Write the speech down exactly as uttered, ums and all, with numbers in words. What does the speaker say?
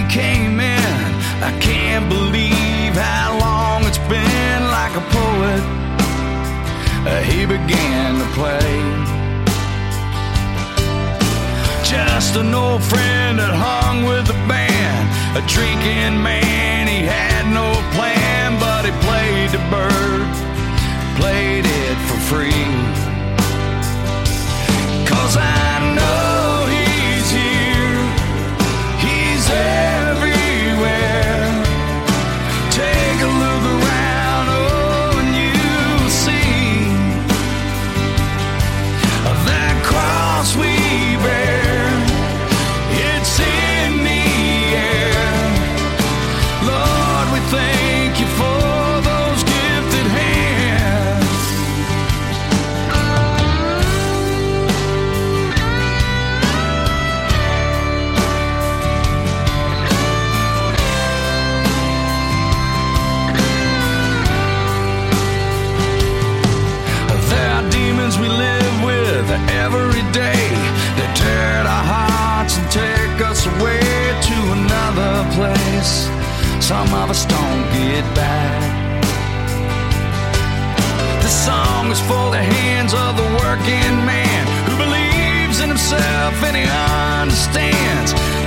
came in, I can't believe how long it's been. Like a poet, uh, he began to play. Just an old friend that hung with the band, a drinking man, he had no plan, but he played the bird, played it for free. 'Cause I know he's here, he's everywhere. Take a look around, oh, and you'll see that cross we bear, it's in the air. Lord, we thank you for those gifted hands. There are demons we live with every day. They tear at our hearts and take us away to another place. Some of us don't get back. This song is for the hands of the working man who believes in himself and he understands